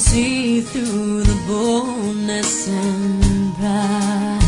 see through the boldness and pride.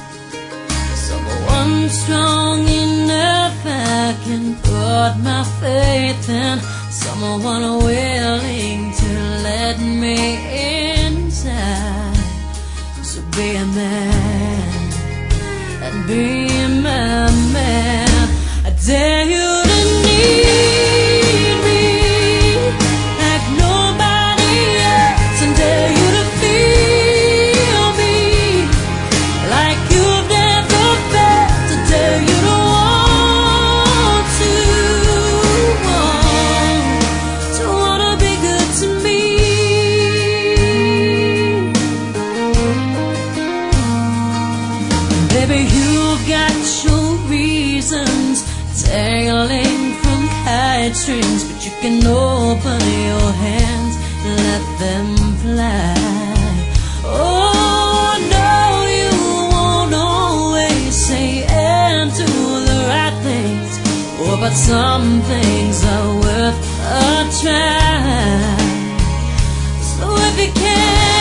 Someone strong enough I can put my faith in. Someone willing to let me inside. So be a man, and be my man. I dare you to need me like nobody else, and dare you to feel me like you've never felt. I dare you to wanna be good to me. Baby, you've got your reasons dangling from kite strings, but you can open your hands and let them fly. Oh no, you won't always say and do the right things. Oh, but some things are worth a try. So if you can